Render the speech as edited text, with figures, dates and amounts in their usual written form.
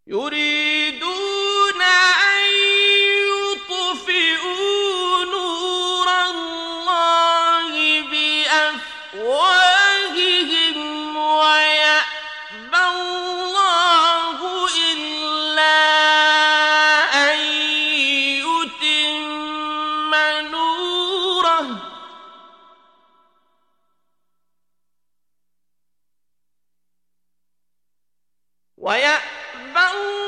يريدون أن يطفئوا نور الله بأفواههم ويأبى الله إلا أن يتم نوره ويأبى